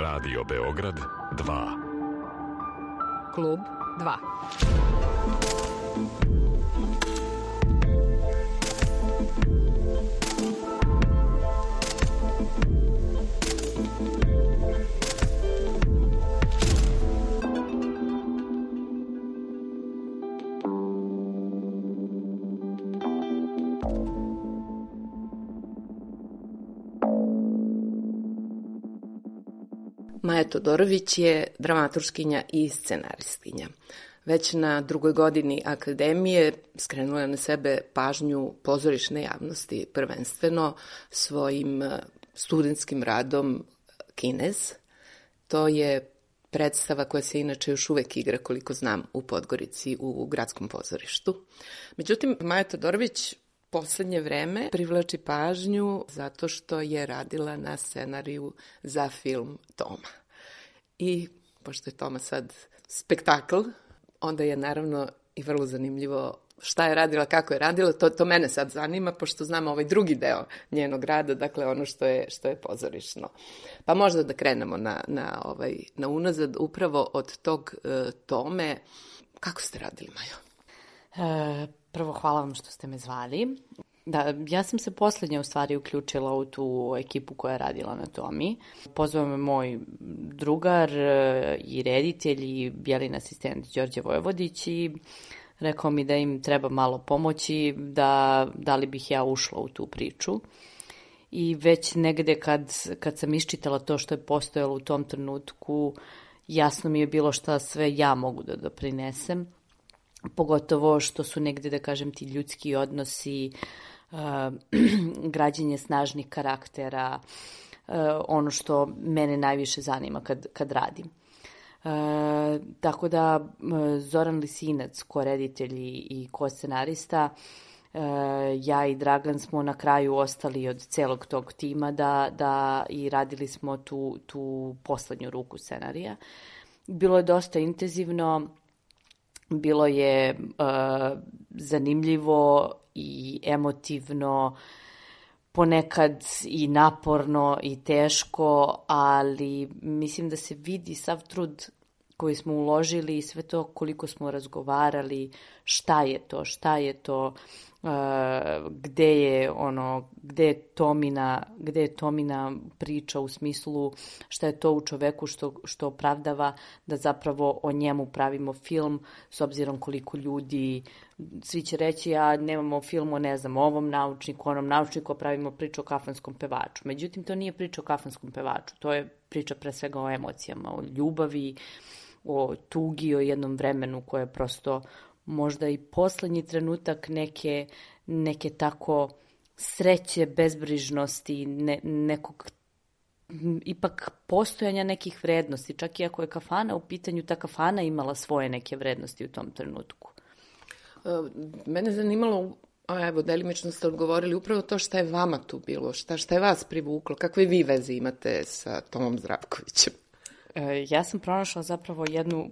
Radio Beograd 2. Klub 2. Maja Todorović je dramaturškinja i scenaristkinja. Već na 2. godini akademije skrenula je na sebe pažnju pozorišne javnosti, prvenstveno svojim studentskim radom Kinez. To je predstava koja se inače još uvek igra, koliko znam, u Podgorici u gradskom pozorištu. Međutim, Maja Todorović poslednje vreme privlači pažnju zato što je radila na scenariju za film Toma. I pošto je Toma sad spektakl, onda je naravno i vrlo zanimljivo šta je radila, kako je radila. To mene sad zanima, pošto znam ovaj drugi deo njenog rada, dakle ono što je pozorišno. Pa možda da krenemo na unazad, upravo od tog Tome. Kako ste radili, Majo? Prvo, hvala vam što ste me zvali. Da, ja sam se poslednje u stvari uključila u tu ekipu koja je radila na Tomi. Pozvao me moj drugar i reditelj i Bjelin asistent Đorđe Vojvodić i rekao mi da im treba malo pomoći, da li bih ja ušla u tu priču. I već negde kad sam iščitala to što je postojalo u tom trenutku, jasno mi je bilo šta sve ja mogu da doprinesem. Pogotovo što su negde, da kažem, ti ljudski odnosi, građenje snažnih karaktera, ono što mene najviše zanima kad radim. Tako da Zoran Lisinac, ko reditelj i ko scenarista, ja i Dragan smo na kraju ostali od celog tog tima da i radili smo tu poslednju ruku scenarija. Bilo je dosta intenzivno. Bilo je zanimljivo i emotivno, ponekad i naporno i teško, ali mislim da se vidi sav trud koji smo uložili i sve to koliko smo razgovarali, šta je to, gde je Tomina priča u smislu šta je to u čoveku što opravdava da zapravo o njemu pravimo film, s obzirom koliko ljudi, svi će reći a nemamo film o ovom naučniku, onom naučniku, pravimo priču o kafanskom pevaču. Međutim, to nije priča o kafanskom pevaču, to je priča pre svega o emocijama, o ljubavi, o tugi, o jednom vremenu koje je prosto možda i poslednji trenutak neke tako sreće, bezbrižnosti, nekog ipak postojanja nekih vrednosti. Čak i ako je kafana u pitanju, ta kafana imala svoje neke vrednosti u tom trenutku. Mene zanimalo, evo, delimično ste odgovorili upravo to šta je vama tu bilo, šta je vas privuklo, kakve vi veze imate sa Tomom Zdravkovićem? Ja sam pronašla zapravo jednu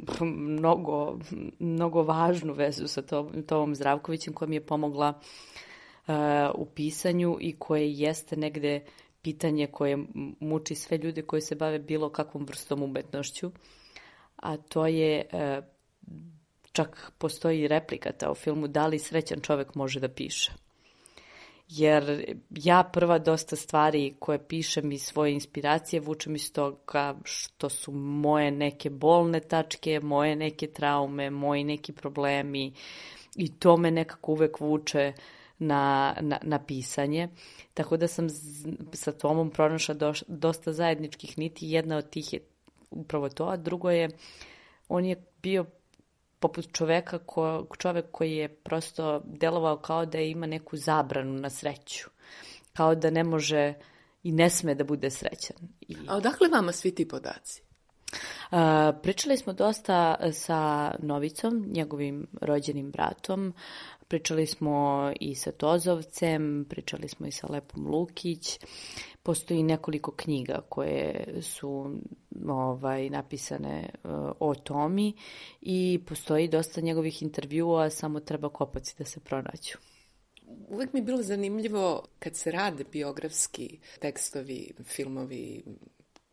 mnogo važnu vezu sa Tomom Zdravkovićem koja mi je pomogla u pisanju i koje jeste negde pitanje koje muči sve ljude koji se bave bilo kakvom vrstom umetnošću, a to je, čak postoji replika u filmu, da li srećan čovek može da piše. Jer ja prva dosta stvari koje pišem iz svoje inspiracije vučem iz toga što su moje neke bolne tačke, moje neke traume, moji neki problemi i to me nekako uvek vuče na pisanje. Tako da sam sa Tomom pronašla dosta zajedničkih niti. Jedna od tih je upravo to, a drugo je, on je bio poput čovek koji je prosto delovao kao da ima neku zabranu na sreću. Kao da ne može i ne sme da bude srećan. A odakle vama svi ti podaci? Pričali smo dosta sa Novicom, njegovim rođenim bratom. Pričali smo i sa Tozovcem, pričali smo i sa Lepom Lukić. Postoji nekoliko knjiga koje su napisane o Tomi i postoji dosta njegovih intervjua, samo treba kopaci da se pronađu. Uvek mi je bilo zanimljivo kad se rade biografski tekstovi, filmovi,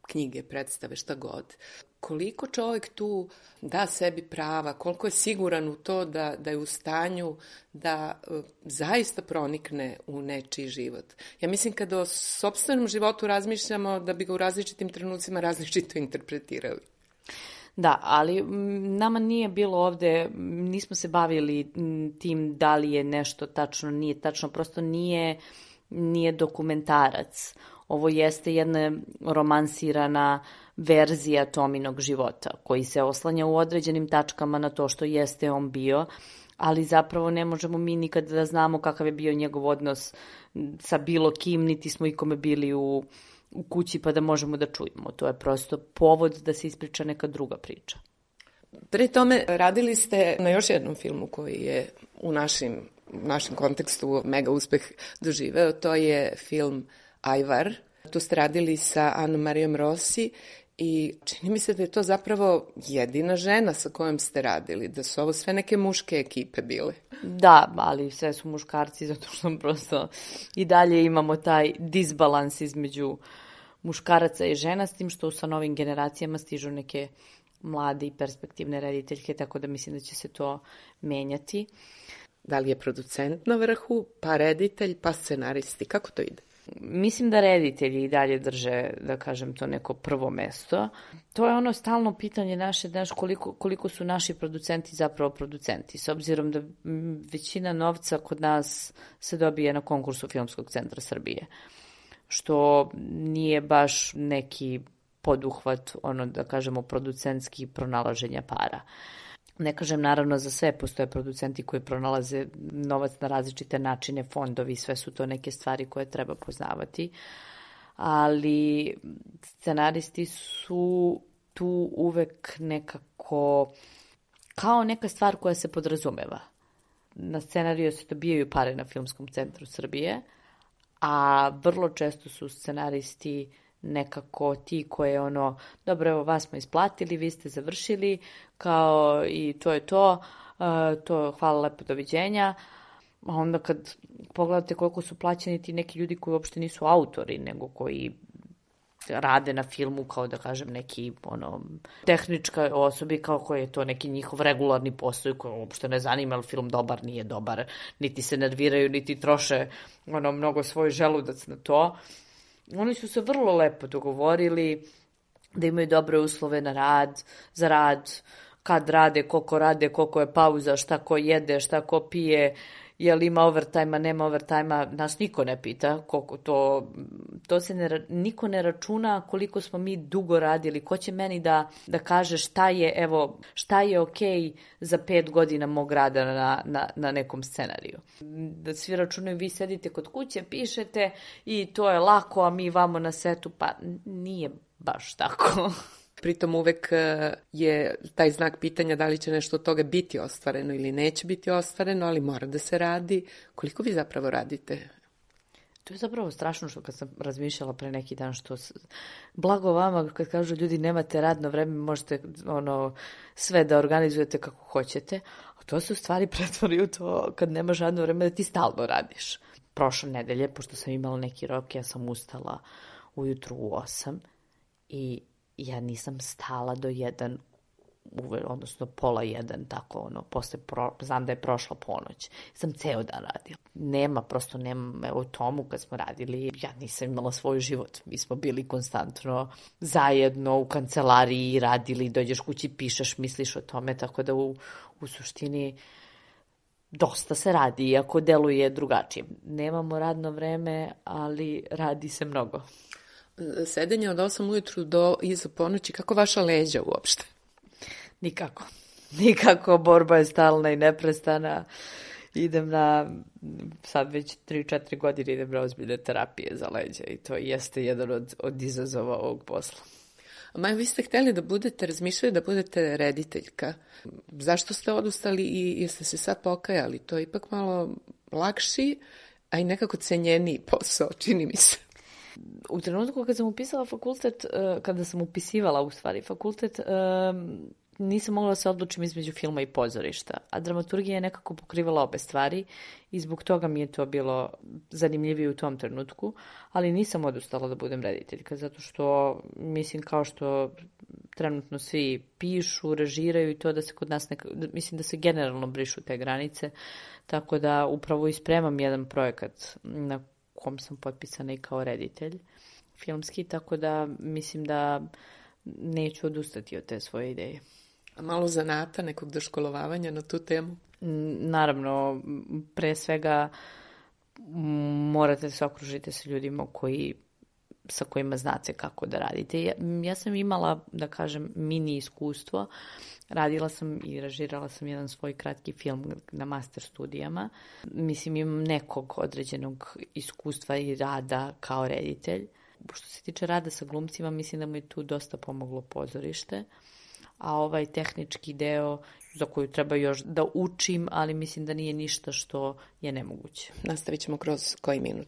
knjige, predstave, šta god. Koliko čovjek tu da sebi prava, koliko je siguran u to da je u stanju da zaista pronikne u nečiji život. Ja mislim kada o sopstvenom životu razmišljamo da bi ga u različitim trenucima različito interpretirali. Da, ali nama nije bilo ovde, nismo se bavili tim da li je nešto tačno, nije tačno, prosto nije dokumentarac. Ovo jeste jedna romansirana verzija Tominog života, koji se oslanja u određenim tačkama na to što jeste on bio, ali zapravo ne možemo mi nikad da znamo kakav je bio njegov odnos sa bilo kim, niti smo ikome bili u kući pa da možemo da čujemo. To je prosto povod da se ispriča neka druga priča. Pre tome radili ste na još jednom filmu koji je u našem kontekstu mega uspeh doživeo, to je film Ajvar. Tu ste radili sa Anom Marijom Rossi i čini mi se da je to zapravo jedina žena sa kojom ste radili, da su ovo sve neke muške ekipe bile. Da, ali sve su muškarci, zato što prosto i dalje imamo taj disbalans između muškaraca i žena, s tim što sa novim generacijama stižu neke mlade i perspektivne rediteljke, tako da mislim da će se to menjati. Da li je producent na vrhu, pa reditelj, pa scenaristi? Kako to ide? Mislim da reditelji i dalje drže, da kažem, to neko prvo mesto. To je ono stalno pitanje naše, koliko su naši producenti zapravo producenti. S obzirom da većina novca kod nas se dobije na konkursu Filmskog centra Srbije, što nije baš neki poduhvat, da kažemo, producentski pronalaženja para. Ne kažem naravno za sve, postoje producenti koji pronalaze novac na različite načine, fondovi, sve su to neke stvari koje treba poznavati, ali scenaristi su tu uvek nekako kao neka stvar koja se podrazumeva. Na scenariju se dobijaju pare na Filmskom centru Srbije, a vrlo često su scenaristi nekako ti koje dobro, evo vas smo isplatili, vi ste završili, kao i to je to, hvala lepo, doviđenja. A onda kad pogledate koliko su plaćeni ti neki ljudi koji uopšte nisu autori, nego koji rade na filmu kao da kažem neki tehnička osobi, kao koji je to neki njihov regularni posao koji uopšte ne zanima li film dobar, nije dobar, niti se nerviraju, niti troše mnogo svoj želudac na to. Oni su se vrlo lepo dogovorili da imaju dobre uslove za rad, kad rade, koliko je pauza, šta ko jede, šta ko pije, je li ima overtime-a, nema overtime-a, nas niko ne pita koliko to se niko ne računa koliko smo mi dugo radili, ko će meni da kaže šta je okej za 5 godina mog rada na nekom scenariju. Da svi računaju, vi sedite kod kuće, pišete i to je lako, a mi vamo na setu, pa nije baš tako. Pritom uvek je taj znak pitanja da li će nešto od toga biti ostvareno ili neće biti ostvareno, ali mora da se radi. Koliko vi zapravo radite? To je zapravo strašno što kad sam razmišljala pre neki dan, što blago vama kad kažu ljudi nemate radno vreme, možete sve da organizujete kako hoćete, a to se u stvari pretvori u to kad nemaš radno vreme da ti stalno radiš. Prošle nedelje, pošto sam imala neki rok, ja sam ustala ujutru u 8 i ja nisam stala do 1, odnosno pola 1, tako posle znam da je prošla ponoć. Sam ceo dan radila. Nema, evo tomu kad smo radili, ja nisam imala svoj život. Mi smo bili konstantno zajedno u kancelariji, radili, dođeš kući, pišeš, misliš o tome, tako da u suštini dosta se radi, iako deluje drugačije. Nemamo radno vreme, ali radi se mnogo. Sedenje od 8 ujutru do iza ponoći, kako vaša leđa uopšte? Nikako, borba je stalna i neprestana. Idem sad već 3-4 godine idem na ozbiljne terapije za leđa i to jeste jedan od izazova ovog posla. Maja, vi ste hteli razmišljali da budete rediteljka. Zašto ste odustali i jeste se sad pokajali? To je ipak malo lakši, a i nekako cenjeniji posao, čini mi se. U trenutku kada sam upisivala fakultet, kada sam upisivala u stvari fakultet, nisam mogla da se odlučim između filma i pozorišta, a dramaturgija je nekako pokrivala obe stvari i zbog toga mi je to bilo zanimljivije u tom trenutku, ali nisam odustala da budem rediteljka, zato što, mislim, kao što trenutno svi pišu, režiraju i to da se kod nas, mislim da se generalno brišu te granice, tako da upravo i spremam jedan projekat na kom sam potpisana i kao reditelj filmski, tako da mislim da neću odustati od te svoje ideje. A malo zanata, nekog doškolovavanja na tu temu? Naravno, pre svega morate da se okružite sa ljudima sa kojima znate kako da radite. Ja sam imala, da kažem, mini iskustvo. Radila sam i režirala sam jedan svoj kratki film na master studijama. Mislim, imam nekog određenog iskustva i rada kao reditelj. Što se tiče rada sa glumcima, mislim da mi je tu dosta pomoglo pozorište. A ovaj tehnički deo za koju treba još da učim, ali mislim da nije ništa što je nemoguće. Nastavit ćemo kroz koji minut.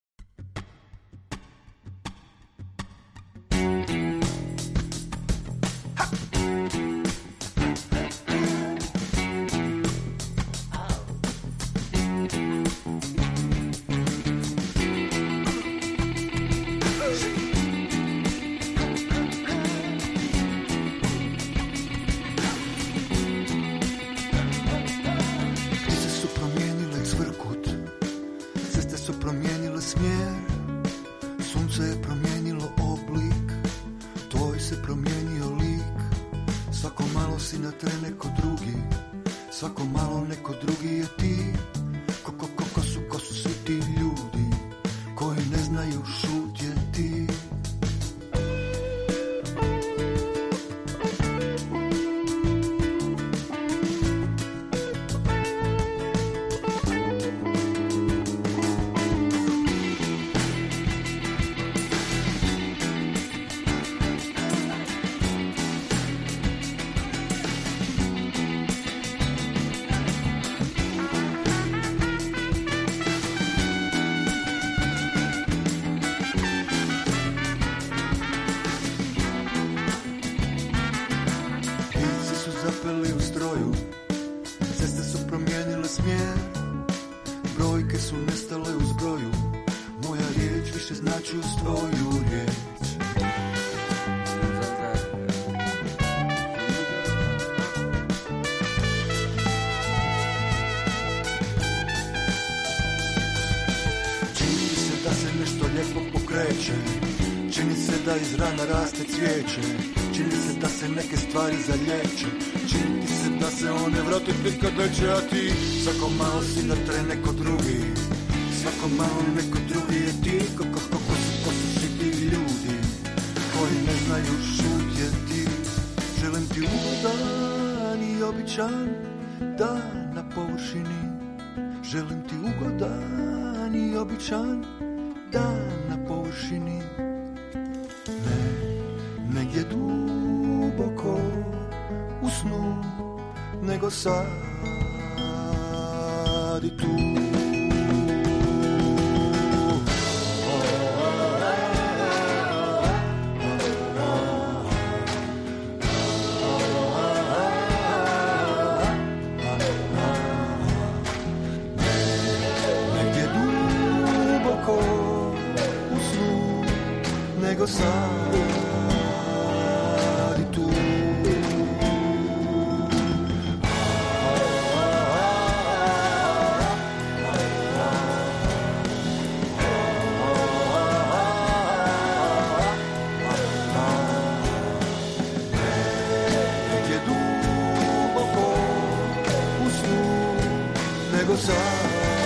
Čini se da iz rana raste cvijeće, čini se da se neke stvari zalječe, čini se da se one vrate tek kad neće, a ti svako malo si na tren neko drugi, svako malo neko drugi je ti, ko su svi ti ljudi koji ne znaju šutjeti. Želim ti ugodan i običan dan na površini, želim ti ugodan i običan dan na površini, negdje duboko u snu, nego sad i tu. Negdje duboko u snu, nego sad i tu. Negdje duboko u snu, nego sad.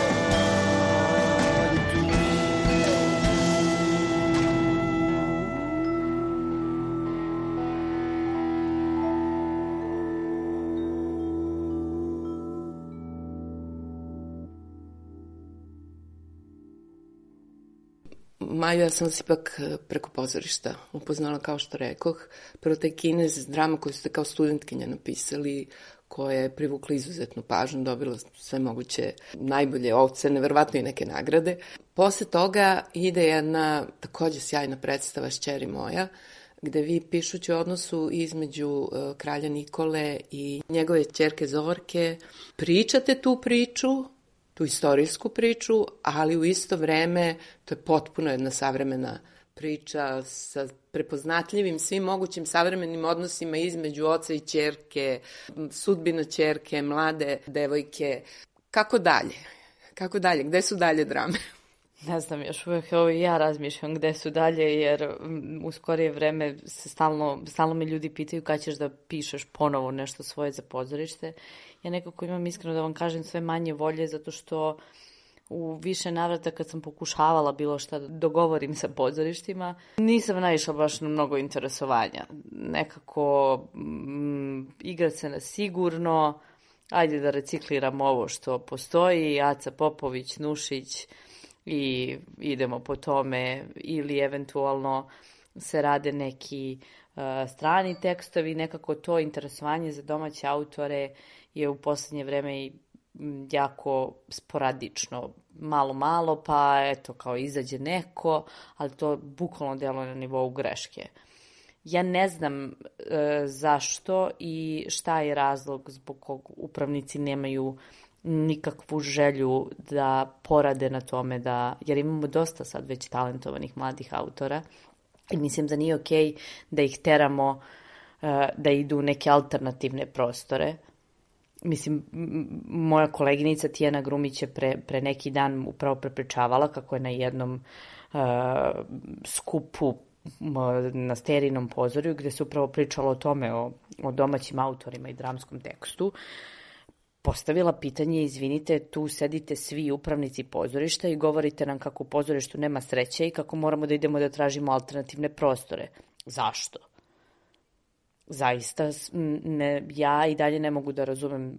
Maju, ja sam vas ipak preko pozorišta upoznala, kao što rekoh. Prvo taj Kinez, drama koju ste kao studentkinja napisali, koja je privukla izuzetnu pažnju, dobila sve moguće najbolje ocene, verovatno i neke nagrade. Posle toga ide jedna takođe sjajna predstava Šćeri moja, gde vi pišući o odnosu između kralja Nikole i njegove ćerke Zorke pričate tu priču, tu istorijsku priču, ali u isto vreme to je potpuno jedna savremena priča sa prepoznatljivim svim mogućim savremenim odnosima između oca i ćerke, sudbina ćerke, mlade devojke. Kako dalje? Kako dalje? Gde su dalje drame? Ne znam, još uvijek ja razmišljam gde su dalje, jer u skorije vreme se stalno me ljudi pitaju kad ćeš da pišeš ponovo nešto svoje za pozorište. Ja nekako imam iskreno da vam kažem sve manje volje, zato što u više navrata kad sam pokušavala bilo šta da dogovorim sa pozorištima, nisam naišla baš na mnogo interesovanja. Nekako igrat se na sigurno, ajde da recikliramo ovo što postoji, Aca Popović, Nušić, i idemo po tome, ili eventualno se rade neki strani tekstovi. Nekako to interesovanje za domaće autore je u posljednje vreme jako sporadično, malo, pa eto kao izađe neko, ali to bukvalno deluje na nivou greške. Ja ne znam zašto i šta je razlog zbog kog upravnici nemaju nikakvu želju da porade na tome, jer imamo dosta sad već talentovanih mladih autora i mislim da nije okej da ih teramo da idu u neke alternativne prostore. Mislim, moja koleginica Tijana Grumić je pre neki dan upravo prepričavala kako je na jednom skupu na Sterinom pozorju, gde se upravo pričalo o tome, o domaćim autorima i dramskom tekstu, postavila pitanje, izvinite, tu sedite svi upravnici pozorišta i govorite nam kako u pozorištu nema sreće i kako moramo da idemo da tražimo alternativne prostore. Zašto? Zaista, ja i dalje ne mogu da razumem,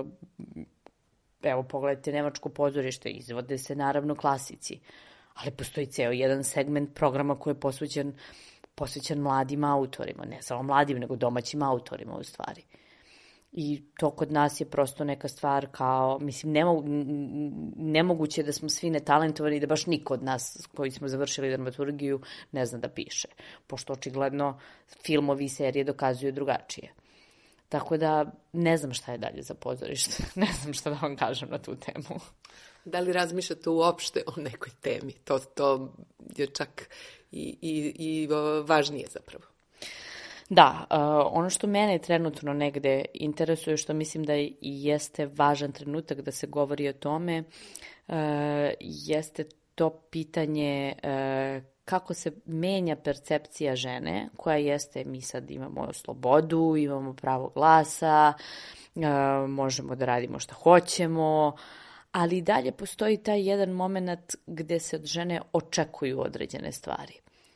evo pogledajte nemačko pozorište, izvode se naravno klasici, ali postoji ceo jedan segment programa koji je posvećen mladim autorima, ne samo mladim, nego domaćim autorima u stvari. I to kod nas je prosto neka stvar kao, mislim, nemoguće da smo svi netalentovani i da baš niko od nas koji smo završili dramaturgiju ne zna da piše, pošto očigledno filmovi i serije dokazuju drugačije. Tako da ne znam šta je dalje za pozorište, ne znam šta da vam kažem na tu temu. Da li razmišljate uopšte o nekoj temi? To je čak i važnije zapravo. Da, ono što mene trenutno negde interesuje, što mislim da i jeste važan trenutak da se govori o tome, jeste to pitanje kako se menja percepcija žene, koja jeste, mi sad imamo slobodu, imamo pravo glasa, možemo da radimo šta hoćemo, ali i dalje postoji taj jedan moment gde se od žene očekuju određene stvari.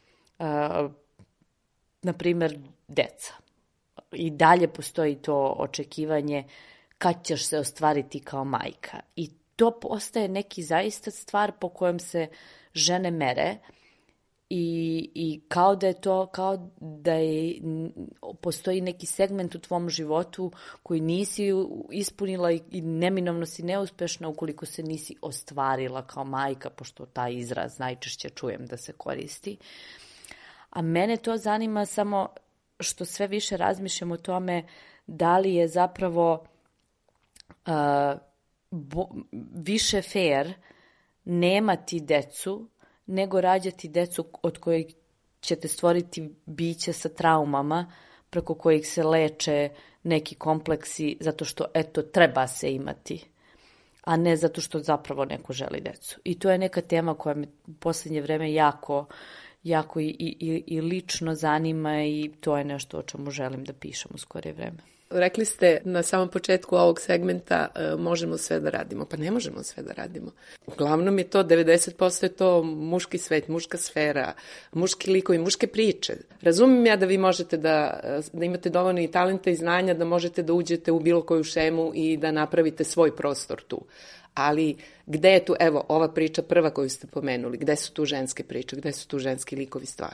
Na primer, deca. I dalje postoji to očekivanje kad ćeš se ostvariti kao majka. I to postaje neki zaista stvar po kojem se žene mere i kao da postoji neki segment u tvom životu koji nisi ispunila i neminovno si neuspešna ukoliko se nisi ostvarila kao majka, pošto taj izraz najčešće čujem da se koristi. A mene to zanima samo što sve više razmišljam o tome da li je zapravo više fair nemati decu nego rađati decu od kojih ćete stvoriti biće sa traumama preko kojih se leče neki kompleksi zato što eto treba se imati, a ne zato što zapravo neko želi decu. I to je neka tema koja me u posljednje vreme jako i lično zanima i to je nešto o čemu želim da pišem u skorije vreme. Rekli ste na samom početku ovog segmenta možemo sve da radimo. Pa ne možemo sve da radimo. Uglavnom je to, 90% je to muški svet, muška sfera, muški likovi, muške priče. Razumim ja da vi možete da imate dovoljno i talenta i znanja da možete da uđete u bilo koju šemu i da napravite svoj prostor tu. Ali gde je tu, evo, ova priča prva koju ste pomenuli, gde su tu ženske priče, gde su tu ženski likovi stvarno?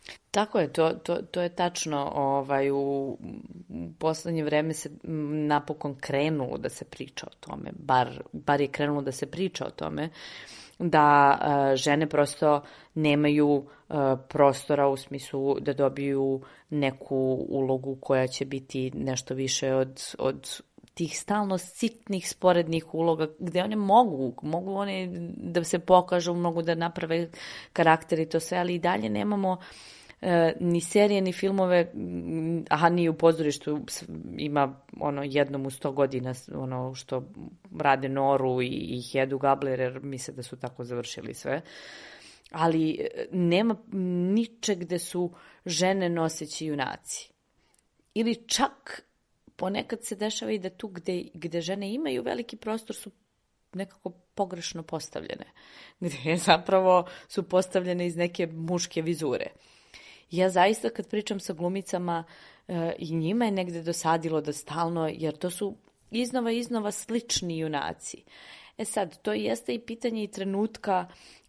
Tako je, to je tačno. U poslednje vreme se napokon krenulo da se priča o tome, bar je krenulo da se priča o tome, da žene prosto nemaju prostora u smislu da dobiju neku ulogu koja će biti nešto više od tih stalno sitnih sporednih uloga, gde one mogu one da se pokažu, mogu da naprave karakter i to sve, ali i dalje nemamo ni serije, ni filmove, ni u pozorištu ima jednom u 100 godina što rade Noru i Hedu Gabler, jer misle da su tako završili sve. Ali nema ničeg gde su žene noseći junaci. Ili čak ponekad se dešava i da tu gde žene imaju veliki prostor su nekako pogrešno postavljene. Gde zapravo su postavljene iz neke muške vizure. Ja zaista kad pričam sa glumicama i njima je negde dosadilo da stalno, jer to su iznova slični junaci. Sad, to jeste i pitanje i trenutka,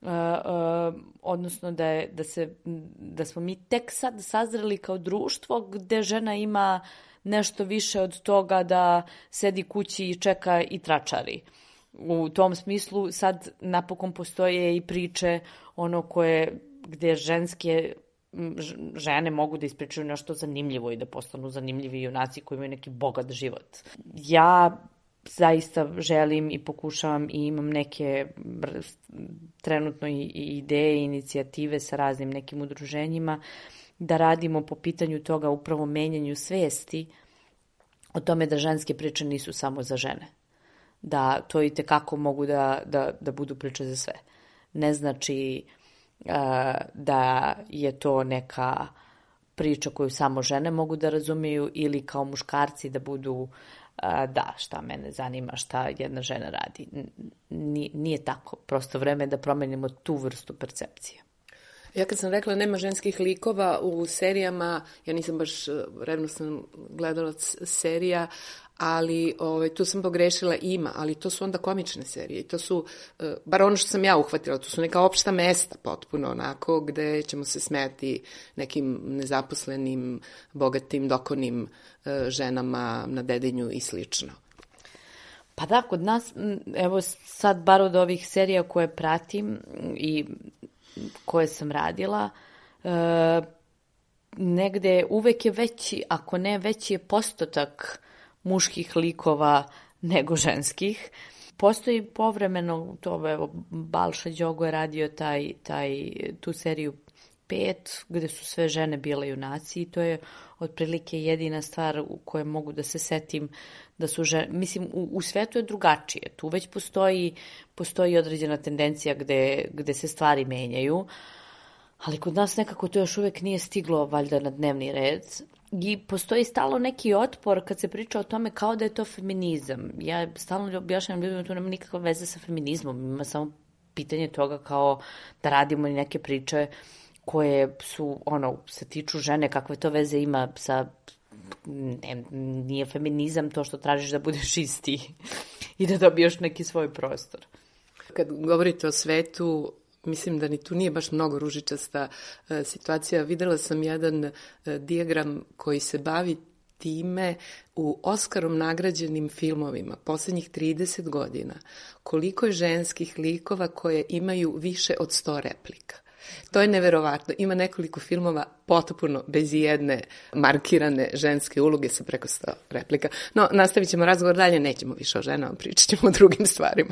odnosno da smo mi tek sad sazreli kao društvo gde žena ima nešto više od toga da sedi kući i čeka i tračari. U tom smislu sad napokon postoje i priče gde ženske žene mogu da ispričaju nešto zanimljivo i da postanu zanimljivi junaci koji imaju neki bogat život. Ja zaista želim i pokušavam i imam neke trenutno i ideje i inicijative sa raznim nekim udruženjima da radimo po pitanju toga upravo menjanju svesti o tome da ženske priče nisu samo za žene. Da to i tekako mogu da budu priče za sve. Ne znači da je to neka priča koju samo žene mogu da razumiju ili kao muškarci da budu šta mene zanima šta jedna žena radi. Nije tako. Prosto vreme je da promenimo tu vrstu percepcije. Ja kad sam rekla nema ženskih likova u serijama, ja nisam baš revnosan gledalac serija, ali tu sam pogrešila, ima, ali to su onda komične serije. To su, bar ono što sam ja uhvatila, to su neka opšta mesta potpuno onako, gde ćemo se smeti nekim nezaposlenim, bogatim, dokonim ženama na Dedinju i slično. Pa da, kod nas, evo sad bar od ovih serija koje pratim i koje sam radila, negde uvek je veći, ako ne veći je postotak muških likova nego ženskih. Postoji povremeno, Balša Đogo je radio tu seriju 5, gde su sve žene bile junaci i to je otprilike jedina stvar u kojoj mogu da se setim da su žene, mislim, u svetu je drugačije. Tu već postoji određena tendencija gde se stvari menjaju, ali kod nas nekako to još uvek nije stiglo valjda na dnevni red. I postoji stalno neki otpor kad se priča o tome kao da je to feminizam. Ja stalno objašnjam ljudima da to nema nikakve veze sa feminizmom. Ima samo pitanje toga kao da radimo i neke priče koje su, se tiču žene, kakve to veze ima sa... nije feminizam to što tražiš da budeš isti i da dobiješ neki svoj prostor. Kad govorite o svetu, mislim da ni tu nije baš mnogo ružičasta situacija. Videla sam jedan dijagram koji se bavi time u Oskarom nagrađenim filmovima poslednjih 30 godina. Koliko je ženskih likova koje imaju više od 100 replika. To je neverovatno. Ima nekoliko filmova potpuno bez jedne markirane ženske uloge sa preko 100 replika. No, nastavit ćemo razgovor dalje, nećemo više o ženama, pričat ćemo o drugim stvarima.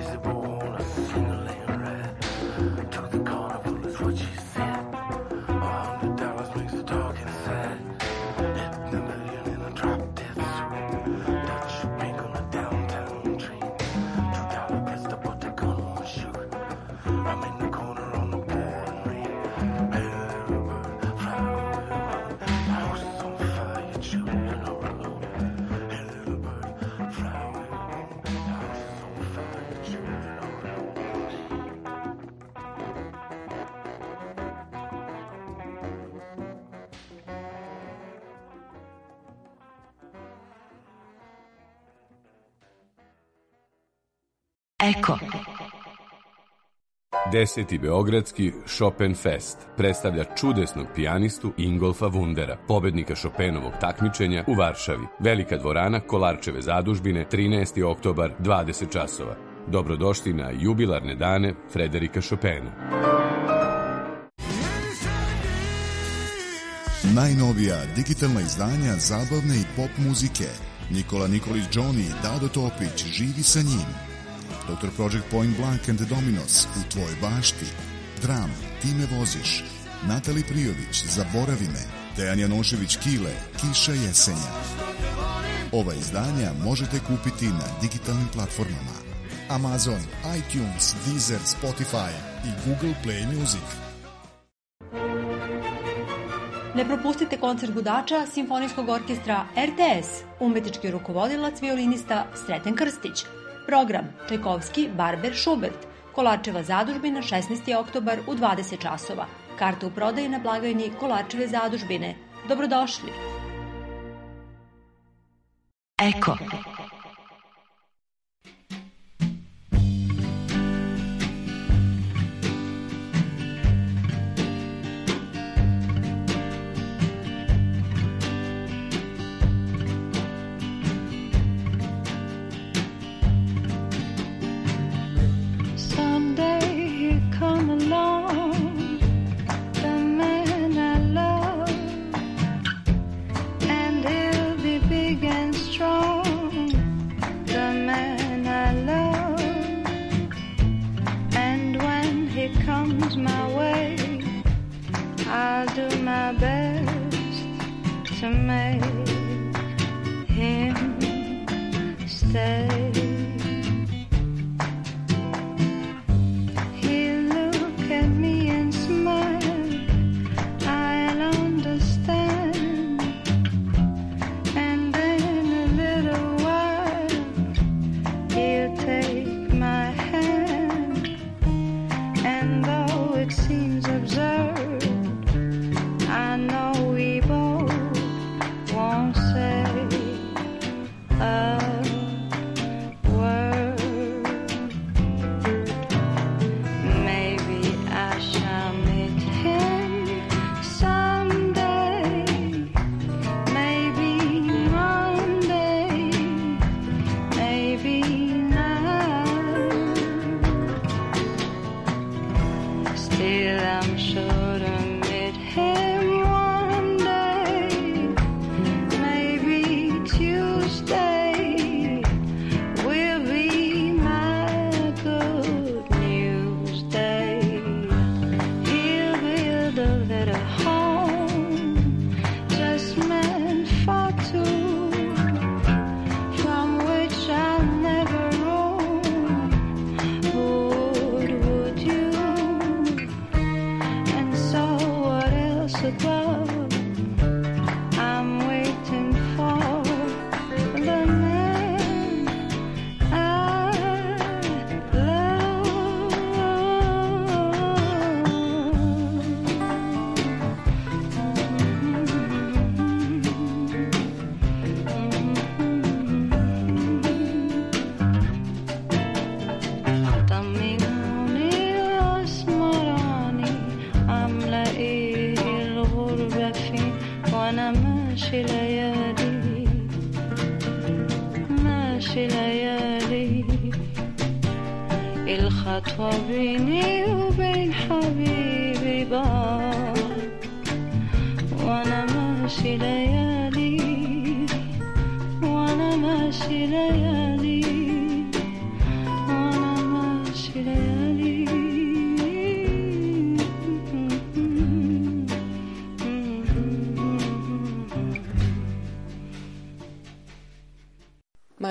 Eko. 10. Beogradski Chopin Fest predstavlja čudesnog pijanistu Ingolfa Wundera, pobednika Chopinovog takmičenja u Varšavi. Velika dvorana Kolarčeve zadužbine, 13. oktobar, 20 časova. Dobrodošli na jubilarne dane Frederika Chopina. Najnovija digitalna izdanja zabavne i pop muzike. Nikola Nikolić Johnny i Dado Topić živi sa njim. Dr. Project Point Blank and the Dominos u tvojoj bašti. Dram, ti me voziš. Natali Prijović, Zaboravi me. Dejan Janošević Kile, Kiša jesenja. Ova izdanja možete kupiti na digitalnim platformama Amazon, iTunes, Deezer, Spotify i Google Play Music. Ne propustite koncert gudača Simfonijskog orkestra RTS, umetnički rukovodilac violinista Sreten Krstić. Program Čajkovski, Barber, Schubert, Kolarčeva zadužbina, 16. oktobar u 20 časova. Karte u prodaji na blagajni Kolarčeve zadužbine. Dobrodošli! Eko.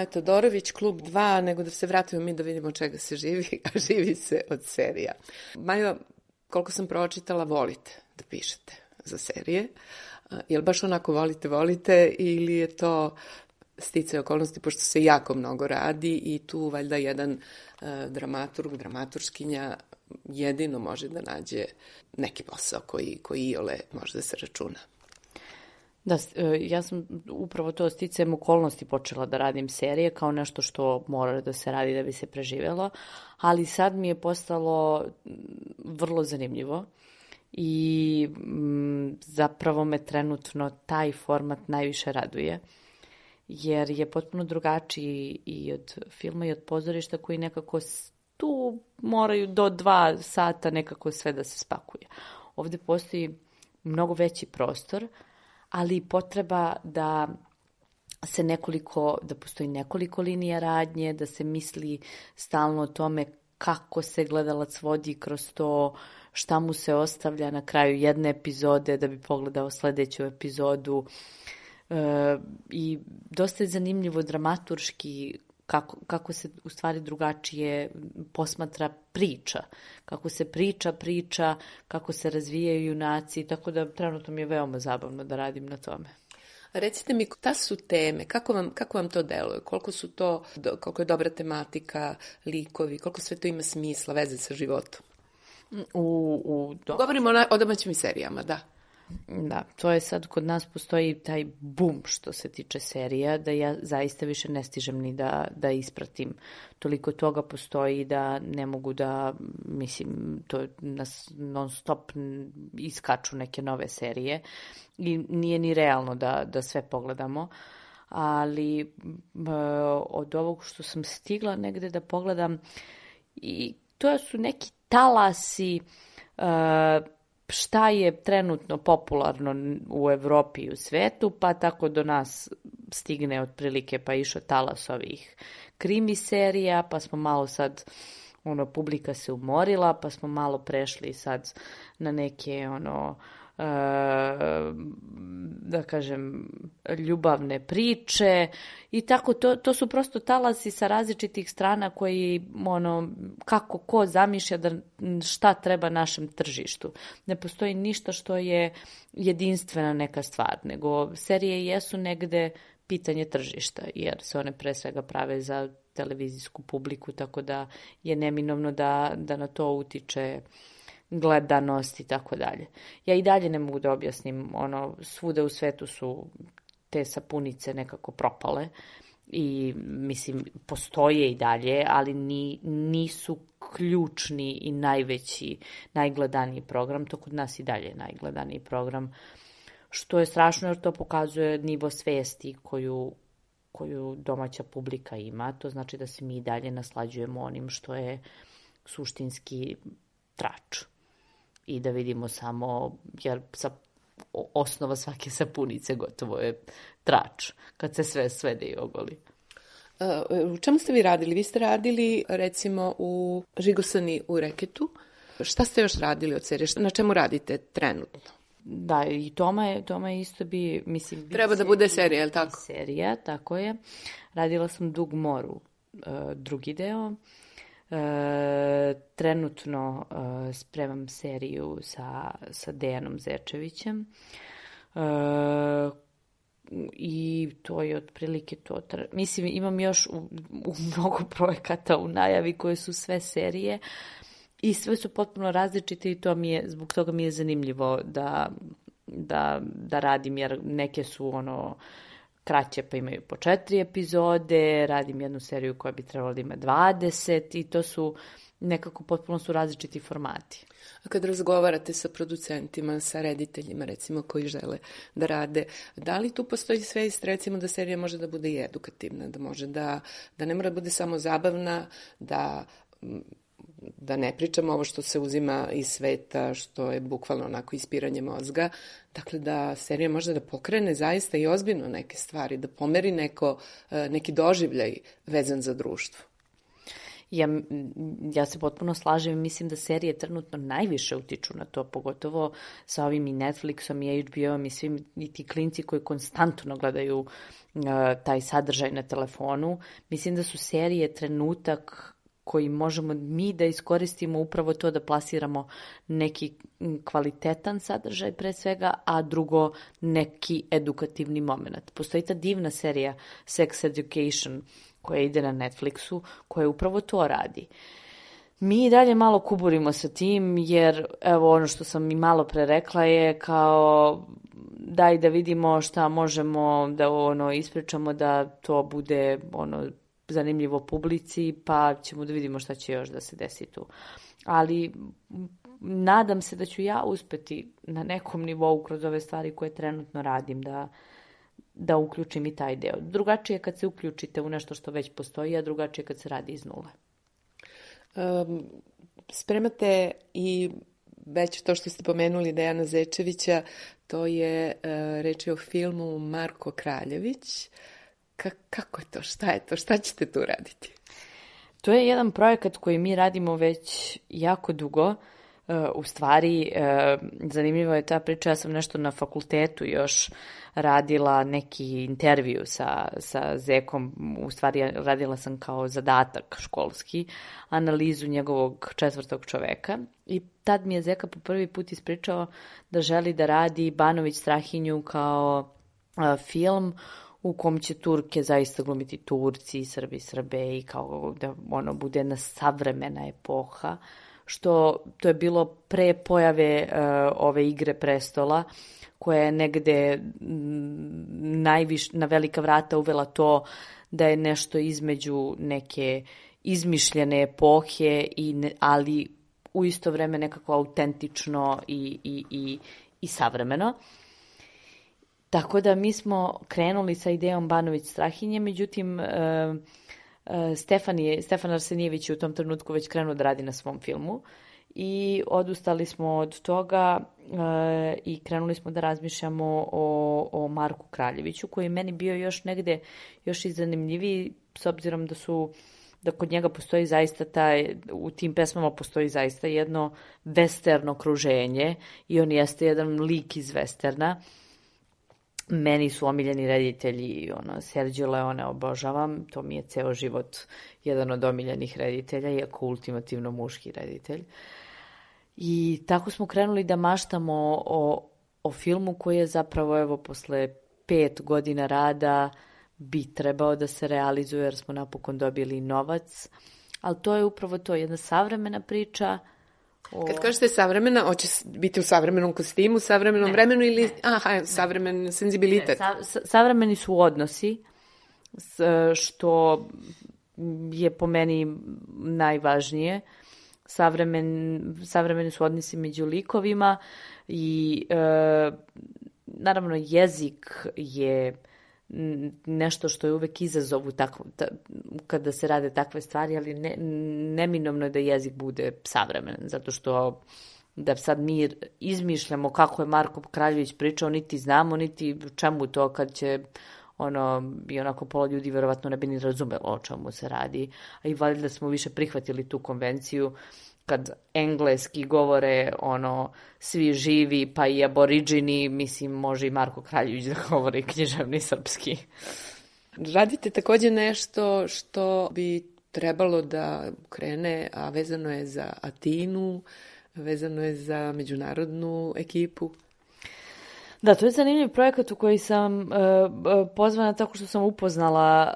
Todorović, Klub 2, nego da se vratimo mi da vidimo čega se živi, a živi se od serija. Majo, koliko sam pročitala, volite da pišete za serije. Jel baš onako volite ili je to sticaj okolnosti, pošto se jako mnogo radi i tu valjda jedan dramaturg, dramaturškinja jedino može da nađe neki posao koji iole može da se računa. Da, ja sam upravo to sticajem okolnosti počela da radim serije kao nešto što mora da se radi da bi se preživjelo, ali sad mi je postalo vrlo zanimljivo i zapravo me trenutno taj format najviše raduje, jer je potpuno drugačiji i od filma i od pozorišta koji nekako tu moraju do 2 sata nekako sve da se spakuje. Ovdje postoji mnogo veći prostor, ali i potreba da postoji nekoliko linija radnje, da se misli stalno o tome kako se gledalac vodi kroz to, šta mu se ostavlja na kraju jedne epizode da bi pogledao sljedeću epizodu. I dosta je zanimljivo dramaturški kako se u stvari drugačije posmatra priča, kako se priča, kako se razvijaju junaci, tako da trenutno mi je veoma zabavno da radim na tome. Recite mi, ta su teme, kako vam to deluje, koliko je dobra tematika, likovi, koliko sve to ima smisla, veze sa životom? Govorimo o domaćim serijama, da. Da, to je sad kod nas postoji taj bum što se tiče serija, da ja zaista više ne stižem ni da ispratim. Toliko toga postoji da ne mogu da, to nas non stop iskaču neke nove serije i nije ni realno da sve pogledamo. Ali od ovog što sam stigla negde da pogledam, i to su neki talasi šta je trenutno popularno u Evropi i u svetu, pa tako do nas stigne otprilike, pa išao talas ovih krimi serija, pa smo malo sad, publika se umorila, pa smo malo prešli sad na neke, da kažem, ljubavne priče i tako, to su prosto talasi sa različitih strana koji, kako ko zamišlja šta treba našem tržištu. Ne postoji ništa što je jedinstvena neka stvar, nego serije jesu negde pitanje tržišta, jer se one pre svega prave za televizijsku publiku, tako da je neminovno da na to utiče gledanost i tako dalje. Ja i dalje ne mogu da objasnim, svuda u svetu su te sapunice nekako propale i postoje i dalje, ali nisu ključni i najveći, najgledaniji program. To kod nas i dalje najgledaniji program, što je strašno jer to pokazuje nivo svesti koju domaća publika ima. To znači da se mi i dalje naslađujemo onim što je suštinski trač. I da vidimo samo, jer osnova svake sapunice gotovo je trač, kad se sve svede i ogoli. U čemu ste vi radili? Vi ste radili, recimo, u Žigosani u Reketu. Šta ste još radili od serije? Na čemu radite trenutno? Da, i Toma isto treba da bude serija, je li tako? Serija, tako je. Radila sam Dug moru, drugi deo. Trenutno spremam seriju sa Dejanom Zečevićem i to je otprilike to. Imam još u mnogo projekata u najavi koje su sve serije i sve su potpuno različite i zbog toga mi je zanimljivo da radim, jer neke su kraće, pa imaju po 4 epizode, radim jednu seriju koja bi trebala da ima 20 i to su nekako potpuno su različiti formati. A kad razgovarate sa producentima, sa rediteljima recimo koji žele da rade, da li tu postoji svest recimo da serija može da bude i edukativna, da može da ne mora da bude samo zabavna, da ne pričamo ovo što se uzima iz sveta, što je bukvalno onako ispiranje mozga. Dakle, da serija može da pokrene zaista i ozbiljno neke stvari, da pomeri neki doživljaj vezan za društvo. Ja se potpuno slažem i mislim da serije trenutno najviše utiču na to, pogotovo sa ovim i Netflixom i HBO-om i svim i ti klinci koji konstantno gledaju taj sadržaj na telefonu. Mislim da su serije trenutak koji možemo mi da iskoristimo upravo to da plasiramo neki kvalitetan sadržaj pre svega, a drugo neki edukativni moment. Postoji ta divna serija Sex Education koja ide na Netflixu, koja upravo to radi. Mi i dalje malo kuburimo sa tim, jer evo ono što sam i malo pre rekla je kao daj da vidimo šta možemo da ispričamo da to bude zanimljivo publici, pa ćemo da vidimo šta će još da se desi tu. Ali nadam se da ću ja uspeti na nekom nivou kroz ove stvari koje trenutno radim da uključim i taj deo. Drugačije kad se uključite u nešto što već postoji, a drugačije kad se radi iz nule. Spremate i već to što ste pomenuli Dejana Zečevića, to je reč je o filmu Marko Kraljević. Kako je to? Šta je to? Šta ćete tu raditi? To je jedan projekat koji mi radimo već jako dugo. U stvari, zanimljivo je ta priča, ja sam nešto na fakultetu još radila neki intervju sa Zekom, u stvari radila sam kao zadatak školski, analizu njegovog 4. čoveka i tad mi je Zeka po prvi put ispričao da želi da radi Banović Strahinju kao film u kom će Turke zaista glumiti Turci, Srbi, Srbe i kao da ono bude jedna savremena epoha, što to je bilo pre pojave ove Igre prestola, koja je negde na velika vrata uvela to da je nešto između neke izmišljene epohe, ali u isto vreme nekako autentično i savremeno. Tako da mi smo krenuli sa idejom Banović Strahinje, međutim Stefan Arsenijević je u tom trenutku već krenuo da radi na svom filmu i odustali smo od toga i krenuli smo da razmišljamo o Marku Kraljeviću, koji je meni bio još negde još i zanimljiviji, s obzirom da kod njega postoji zaista u tim pesmama postoji zaista jedno western okruženje i on jeste jedan lik iz westerna. Meni su omiljeni reditelji, Sergio Leone obožavam, to mi je ceo život jedan od omiljenih reditelja, iako ultimativno muški reditelj. I tako smo krenuli da maštamo o filmu koji je zapravo, evo, posle 5 godina rada bi trebao da se realizuje, jer smo napokon dobili novac. Ali to je upravo to, jedna savremena priča. Kad kažete savremena, hoće biti u savremenom kostimu, savremenom vremenu ili savremen senzibilitet? Savremeni su odnosi, što je po meni najvažnije. Savremeni su odnosi među likovima i naravno jezik je nešto što je uvek izazov kada se rade takve stvari, ali neminovno je da jezik bude savremen, zato što da sad mi izmišljamo kako je Marko Kraljević pričao, niti znamo, niti čemu to, kad će i onako pola ljudi verovatno ne bi ni razumelo o čemu se radi, a i valjda smo više prihvatili tu konvenciju kad engleski govore svi živi, pa i aboriđini, mislim, može i Marko Kraljević da govori književni srpski. Radite takođe nešto što bi trebalo da krene, a vezano je za Atinu, vezano je za međunarodnu ekipu. Da, to je zanimljiv projekat u koji sam pozvana tako što sam upoznala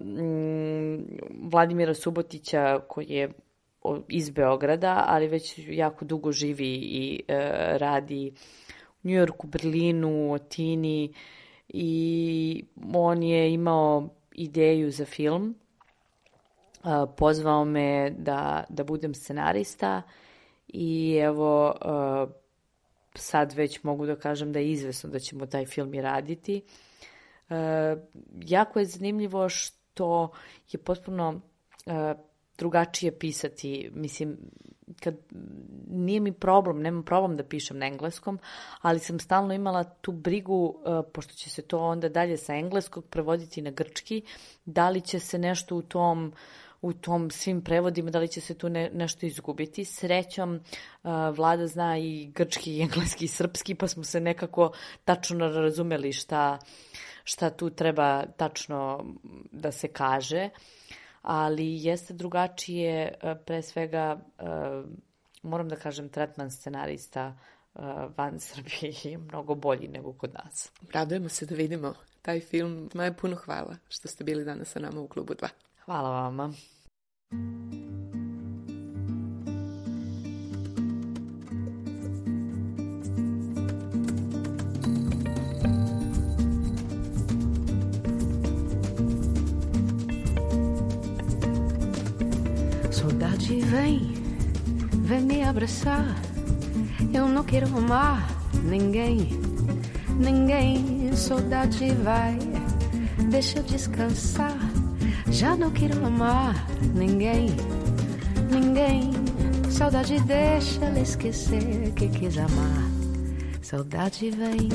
Vladimira Subotića, koji je iz Beograda, ali već jako dugo živi i radi u Njujorku, Berlinu, Atini, i on je imao ideju za film. Pozvao me da budem scenarista i evo sad već mogu da kažem da je izvesno da ćemo taj film i raditi. Jako je zanimljivo što je potpuno drugačije pisati, mislim, nije mi problem, nemam problem da pišem na engleskom, ali sam stalno imala tu brigu, pošto će se to onda dalje sa engleskog prevoditi na grčki, da li će se nešto u tom svim prevodima, da li će se tu nešto izgubiti. Srećom, Vlada zna i grčki, i engleski, i srpski, pa smo se nekako tačno razumeli šta tu treba tačno da se kaže, ali jeste drugačije, pre svega, moram da kažem, tretman scenarista van Srbije je mnogo bolji nego kod nas. Radujemo se da vidimo taj film. Maja, puno hvala što ste bili danas sa nama u Klubu 2. Hvala vama. Saudade vem me abraçar. Eu não quero amar ninguém. Saudade vai, deixa eu descansar. Já não quero amar ninguém. Saudade deixa ela esquecer que quis amar. Saudade vem.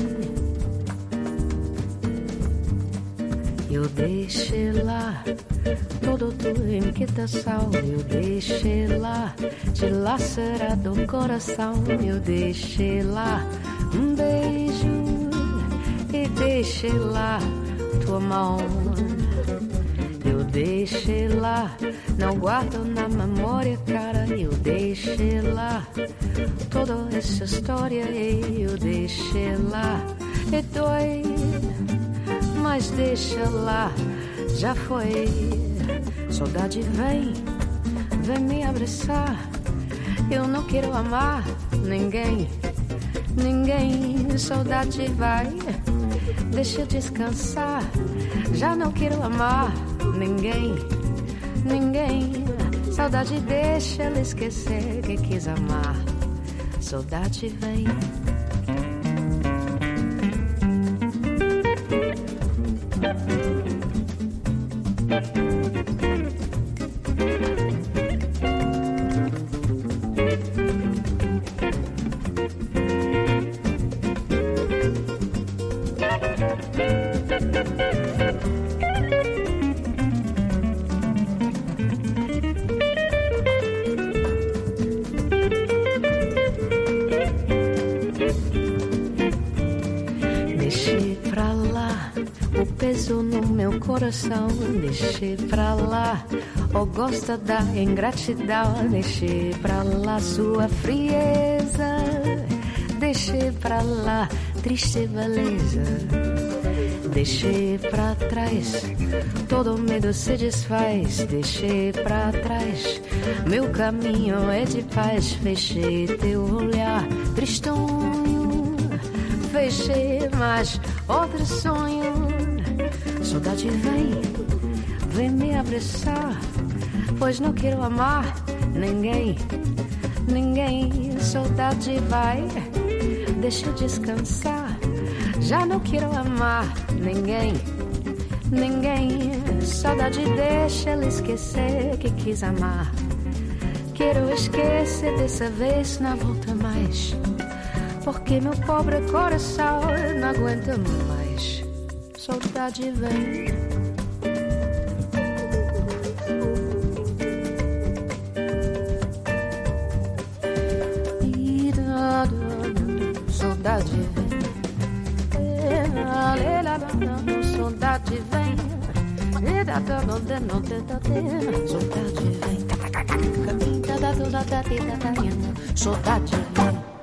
Eu deixei lá toda tua inquietação. Eu deixei lá dilacerado o coração. Eu deixei lá beijo e deixei lá tua mão. Eu deixei lá, não guardo na memória, cara. Eu deixei lá toda essa história. Eu deixei lá e dói, mas deixa lá, já foi. Saudade vem me abraçar. Eu não quero amar ninguém. Saudade vai, deixa eu descansar. Já não quero amar ninguém. Saudade deixa ela esquecer que quis amar. Saudade vem. Coração, deixe pra lá, ou gosta da ingratidão, deixe pra lá sua frieza, deixe pra lá triste beleza, deixe pra trás, todo medo se desfaz, deixe pra trás, meu caminho é de paz, fechei teu olhar tristonho, fechei mais outro sonho. Saudade vem me abraçar, pois não quero amar ninguém. Saudade vai, deixa eu descansar. Já não quero amar ninguém. Saudade deixa ela esquecer que quis amar. Quero esquecer dessa vez, não volta mais, porque meu pobre coração não aguenta mais. Saudade vem. Saudade vem. Saudade vem. Saudade vem. Saudade vem.